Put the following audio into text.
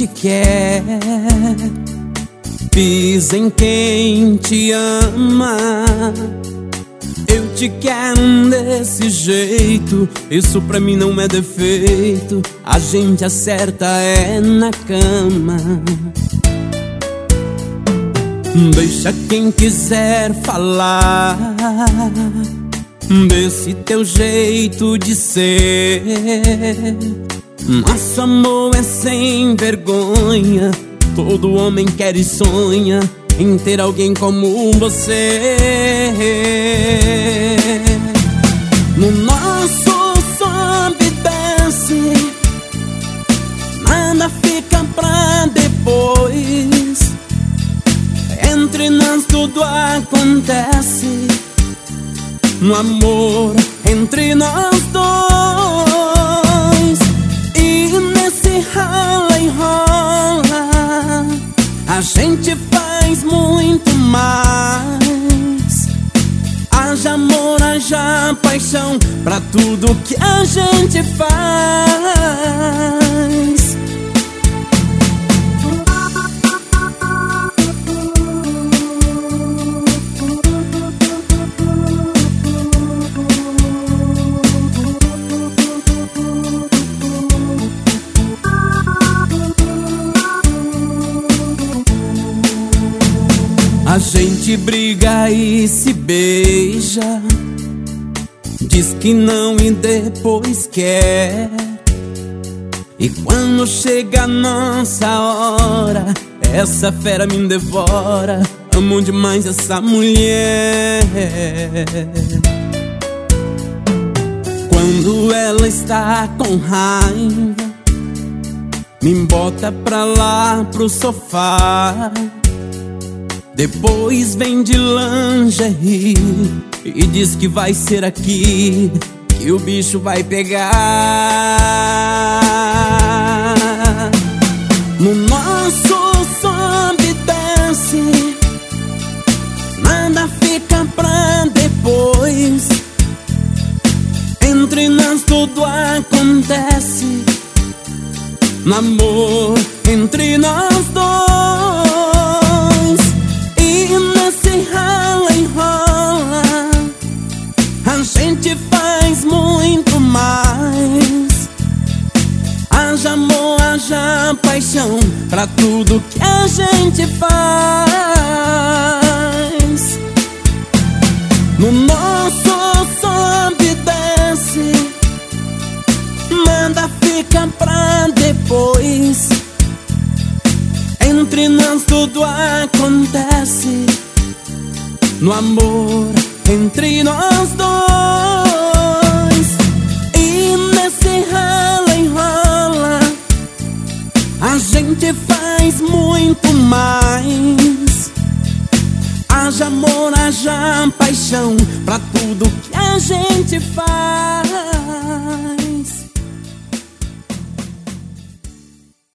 que quer. Pisa em quem te ama. Eu te quero desse jeito, isso pra mim não é defeito. A gente acerta é na cama. Deixa quem quiser falar desse teu jeito de ser. Nosso amor é sem vergonha. Todo homem quer e sonha em ter alguém como você. No nosso sobe e desce, nada fica pra depois. Entre nós tudo acontece. No amor entre nós dois. E nesse rala e rola a gente faz muito mais. Haja amor, haja paixão pra tudo que a gente faz. A gente briga e se beija, diz que não e depois quer. E quando chega a nossa hora, essa fera me devora. Amo demais essa mulher. Quando ela está com raiva, me bota pra lá pro sofá. Depois vem de lingerie e diz que vai ser aqui que o bicho vai pegar. No nosso sobe e desce, nada fica pra depois. Entre nós tudo acontece. No amor entre nós dois. Rala e rola, a gente faz muito mais. Haja amor, haja paixão pra tudo que a gente faz. No nosso sobe e desce, nada fica pra depois. Entre nós tudo acontece. No amor entre nós dois. E nesse rala e rola a gente faz muito mais. Haja amor, haja paixão pra tudo que a gente faz.